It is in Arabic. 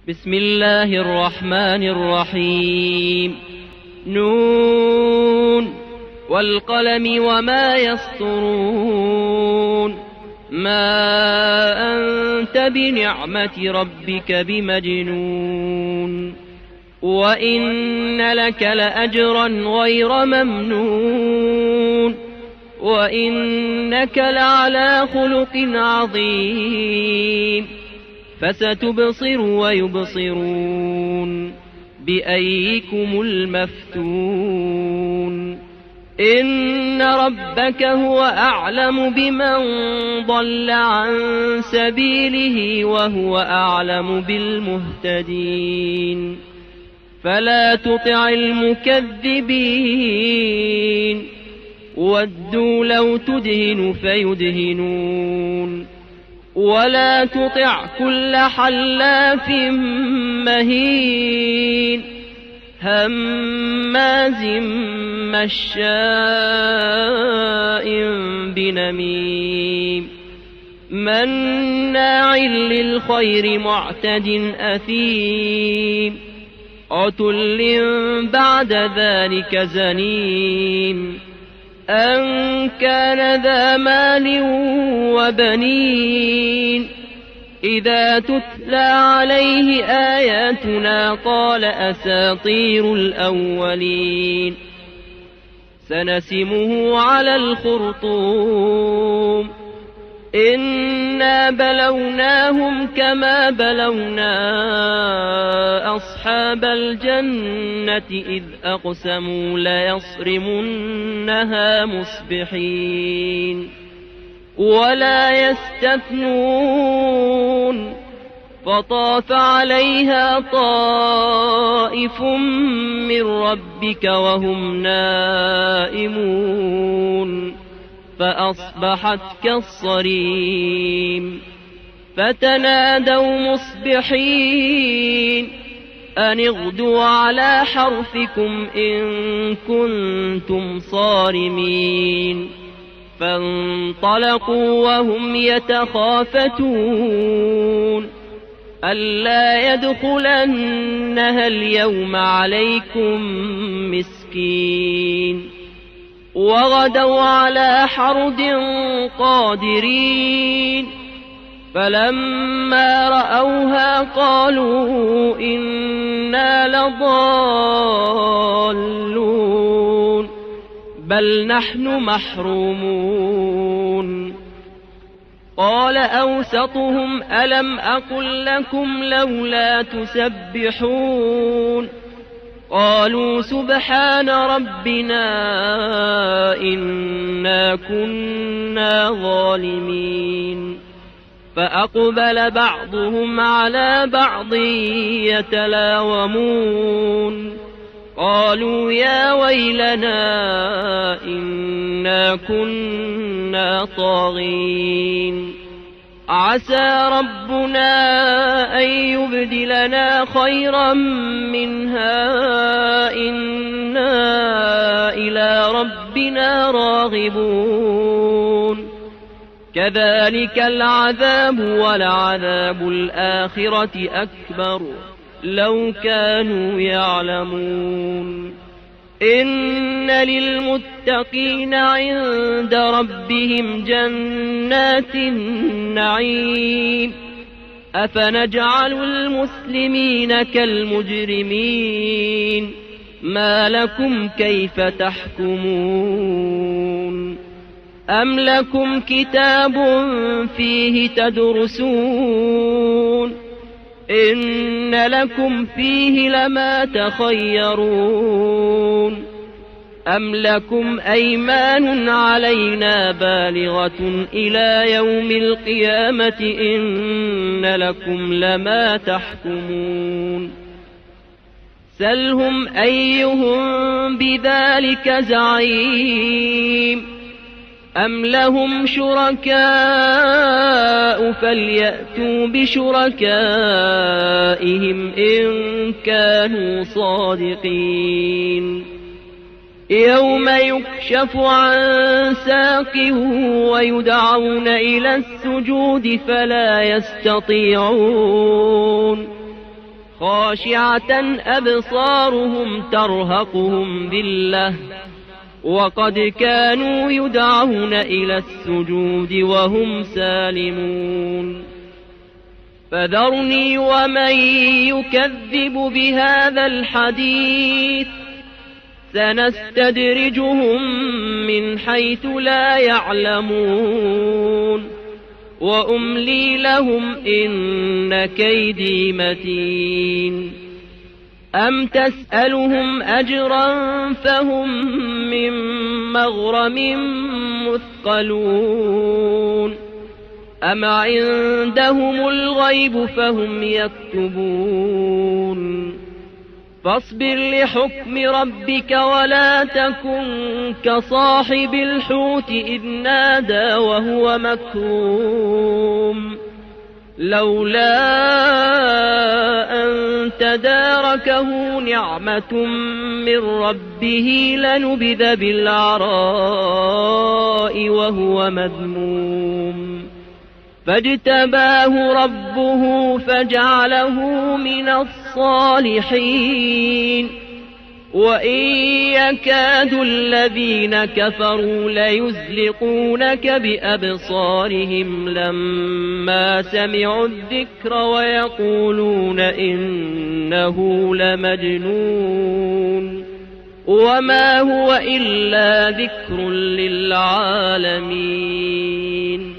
بسم الله الرحمن الرحيم. نون والقلم وما يسطرون. ما أنت بنعمة ربك بمجنون. وإن لك لأجرا غير ممنون. وإنك لعلى خلق عظيم. فستبصر ويبصرون بأيكم المفتون. إن ربك هو أعلم بمن ضل عن سبيله وهو أعلم بالمهتدين. فلا تطع المكذبين. ودوا لو تدهن فيدهنون. ولا تطع كل حلاف مهين هماز مشاء بنميم مناع للخير معتد أثيم عتل بعد ذلك زنيم أن كان ذا مال وبنين. إذا تتلى عليه آياتنا قال أساطير الأولين. سنسمه على الخرطوم. إنا بلوناهم كما بلونا أصحاب الجنة إذ أقسموا ليصرمنها مصبحين ولا يستثنون. فطاف عليها طائف من ربك وهم نائمون فأصبحت كالصريم. فتنادوا مصبحين أن اغدوا على حرثكم إن كنتم صارمين. فانطلقوا وهم يتخافتون ألا يدخلنها اليوم عليكم مسكين. وغدوا على حرد قادرين. فلما رأوها قالوا إنا لضالون بل نحن محرومون. قال أوسطهم ألم أقل لكم لولا تسبحون. قالوا سبحان ربنا إنا كنا ظالمين. فأقبل بعضهم على بعض يتلاومون قالوا يا ويلنا إنا كنا طاغين. عسى ربنا أن يبدلنا خيرا منها إنا إلى ربنا راغبون. كذلك العذاب ولعذاب الآخرة أكبر لو كانوا يعلمون. إن للمتقين عند ربهم جنات النعيم. أفنجعل المسلمين كالمجرمين ما لكم كيف تحكمون. أم لكم كتاب فيه تدرسون إن لكم فيه لما تخيرون. أم لكم أيمان علينا بالغة إلى يوم القيامة إن لكم لما تحكمون. سلهم أيهم بذلك زعيم. أم لهم شركاء فليأتوا بشركائهم إن كانوا صادقين. يوم يكشف عن ساق ويدعون إلى السجود فلا يستطيعون خاشعة أبصارهم ترهقهم ذلة وقد كانوا يدعون إلى السجود وهم سالمون فذرني ومن يكذب بهذا الحديث سنستدرجهم من حيث لا يعلمون وأملي لهم إن كيدي متين أم تسألهم أجرا فهم من مغرم مثقلون أم عندهم الغيب فهم يكتبون فاصبر لحكم ربك ولا تكن كصاحب الحوت إذ نادى وهو مكروم لولا أن تداركه نعمة من ربه لنبذ بالعراء وهو مذموم فاجتباه ربه فجعله من الصالحين وإن يكاد الذين كفروا ليزلقونك بأبصارهم لما سمعوا الذكر ويقولون إنه لمجنون وما هو إلا ذكر للعالمين